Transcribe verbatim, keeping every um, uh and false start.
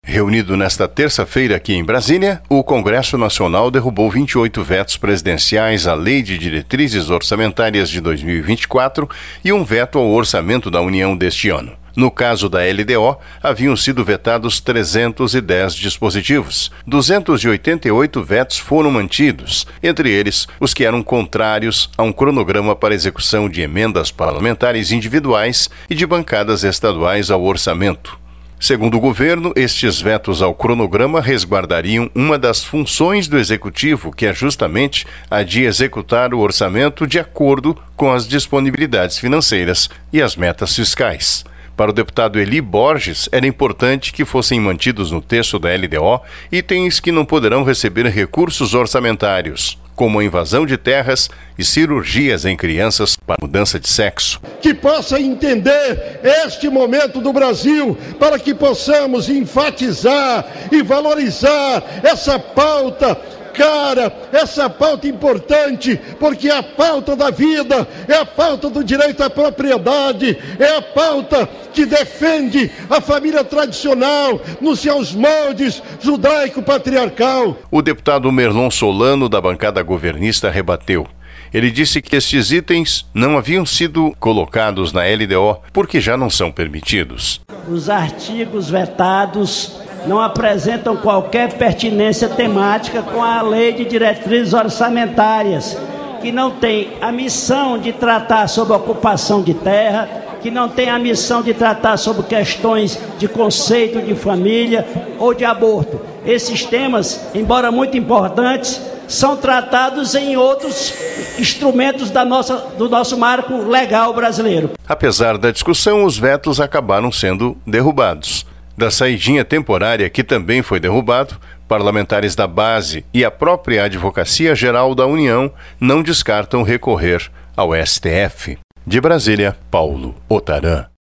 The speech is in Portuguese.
Reunido nesta terça-feira aqui em Brasília, o Congresso Nacional derrubou vinte e oito vetos presidenciais à Lei de Diretrizes Orçamentárias de dois mil e vinte e quatro e um veto ao orçamento da União deste ano. No caso da L D O, haviam sido vetados trezentos e dez dispositivos. duzentos e oitenta e oito vetos foram mantidos, entre eles os que eram contrários a um cronograma para execução de emendas parlamentares individuais e de bancadas estaduais ao orçamento. Segundo o governo, estes vetos ao cronograma resguardariam uma das funções do Executivo, que é justamente a de executar o orçamento de acordo com as disponibilidades financeiras e as metas fiscais. Para o deputado Eli Borges, era importante que fossem mantidos no texto da L D O itens que não poderão receber recursos orçamentários, como a invasão de terras e cirurgias em crianças para mudança de sexo. Que possa entender este momento do Brasil, para que possamos enfatizar e valorizar essa pauta cara, essa pauta importante, porque é a pauta da vida, é a pauta do direito à propriedade, é a pauta que defende a família tradicional nos seus moldes judaico-patriarcal. O deputado Merlon Solano, da bancada governista, rebateu. Ele disse que estes itens não haviam sido colocados na L D O porque já não são permitidos. Os artigos vetados não apresentam qualquer pertinência temática com a Lei de Diretrizes Orçamentárias, que não tem a missão de tratar sobre a ocupação de terra, que não tem a missão de tratar sobre questões de conceito de família ou de aborto. Esses temas, embora muito importantes, são tratados em outros instrumentos da nossa, do nosso marco legal brasileiro. Apesar da discussão, os vetos acabaram sendo derrubados. Da saidinha temporária, que também foi derrubado, parlamentares da base e a própria Advocacia Geral da União não descartam recorrer ao S T F. De Brasília, Paulo Otarã.